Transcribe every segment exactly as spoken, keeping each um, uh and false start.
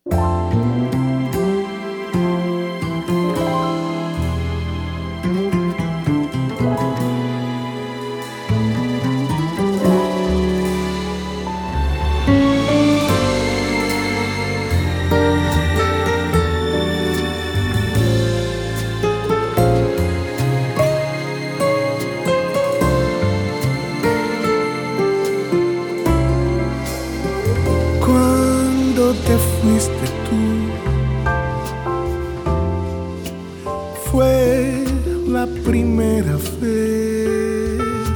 Cuando te fuiste tú, fue la primera vez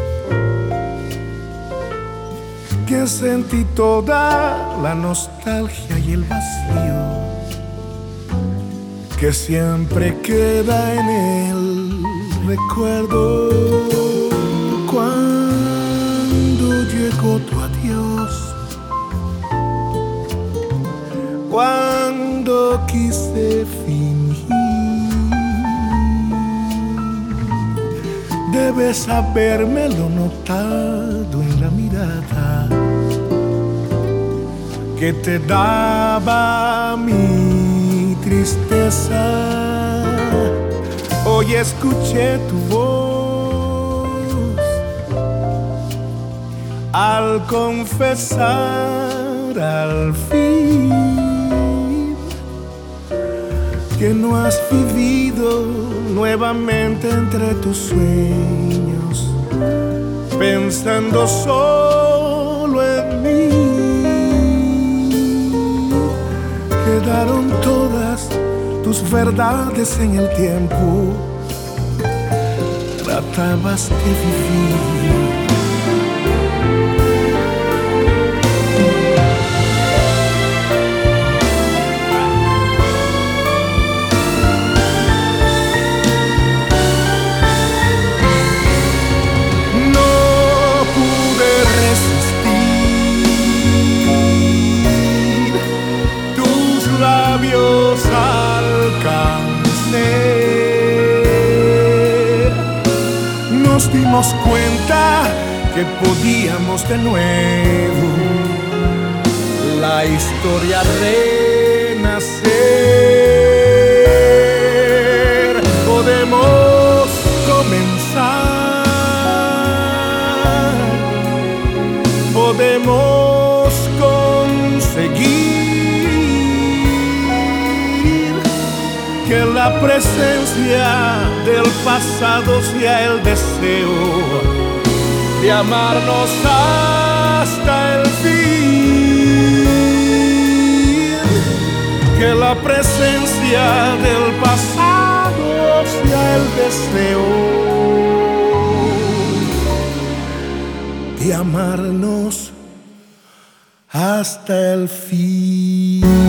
que sentí toda la nostalgia y el vacío que siempre queda en el recuerdo. Cuando llegó tu adiós, cuando quise fingir, debes habérmelo notado en la mirada que te daba mi tristeza. Hoy escuché tu voz al confesar al fin que no has vivido nuevamente entre tus sueños, pensando solo en mí. Quedaron todas tus verdades en el tiempo, tratabas de vivir. Alcancé, nos dimos cuenta que podíamos de nuevo la historia renacer. Podemos comenzar, podemos conseguir que la presencia del pasado sea el deseo de amarnos hasta el fin. Que la presencia del pasado sea el deseo de amarnos hasta el fin.